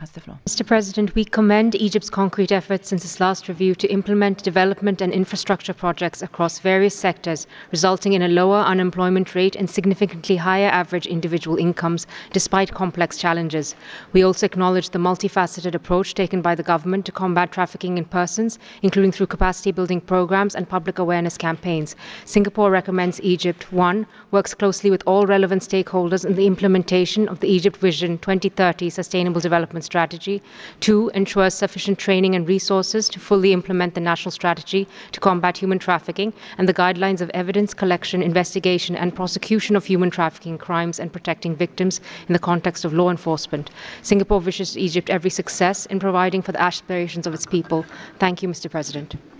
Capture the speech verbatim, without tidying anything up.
has the floor. Mister President, we commend Egypt's concrete efforts since its last review to implement development and infrastructure projects across various sectors, resulting in a lower unemployment rate and significantly higher average individual incomes, despite complex challenges. We also acknowledge the multifaceted approach taken by the government to combat trafficking in persons, including through capacity-building programs and public awareness campaigns. Singapore recommends Egypt, one, works closely with all relevant stakeholders in the implementation of the Egypt Vision twenty thirty Sustainable Development Strategy. Two, ensures sufficient training and resources to fully implement the national strategy to combat human trafficking and the guidelines of evidence collection, investigation, and prosecution of human trafficking crimes and protecting victims in the context of law enforcement. Singapore wishes Egypt every success in providing for the aspirations of its people. Thank you, Mister President.